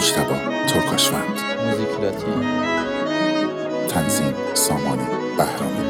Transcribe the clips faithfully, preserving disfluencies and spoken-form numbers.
مجتبی ترکاشوند. موزیک لاتین. تنظیم سامانی بهرامی.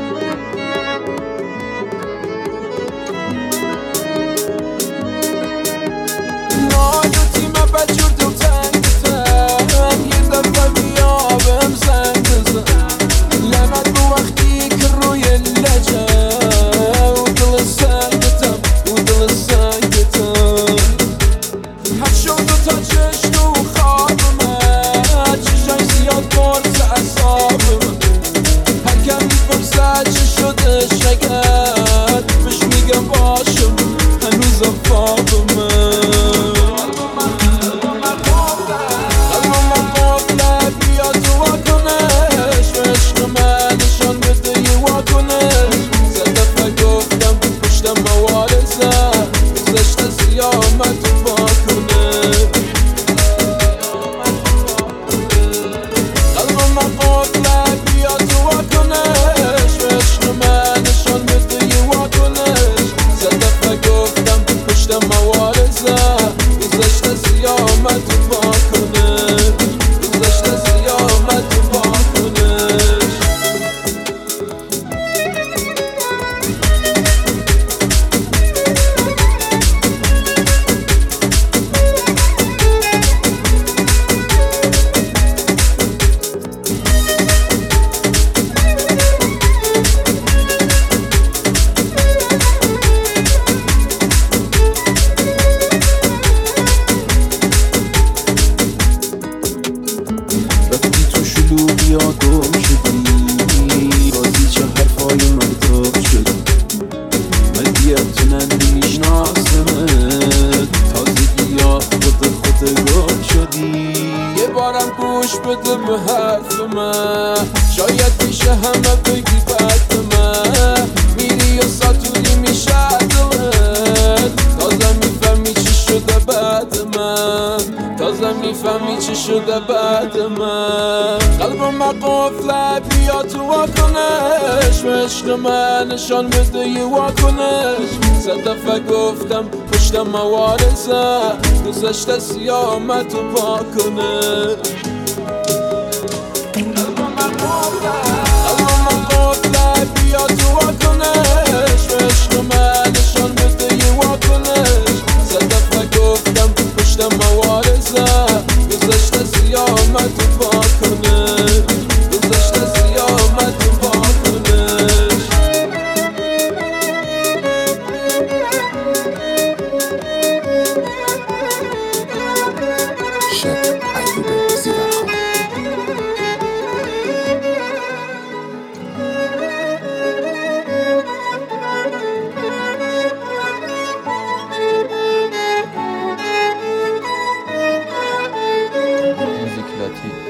گم شدی بازی چه حرفای مرتب شد مدیتونن میشناسمت تازگی ها خود خود گم شدی یه بارم گوش بده به حرف من شاید میشه همه بگی بد من میری و ساتوری میشه دلت تازه میفهمی چی شده بعد من تازه میفهمی چی شده بعد من قلبم قفله بیا تو واکنش و عشق من نشان بده یه واکنش صد دفعه گفتم پشت موارزه گذشته سیاه آمد تو واکنش قلبم قفله بیا تو واکنش و عشق من نشان بده یه واکنش صد دفعه گفتم پشت موارزه گذشته سیاه آمد تو واکنش گذشته سیاه آمد تو واکنش شب ایوب زیورخان. موزیک لاتین.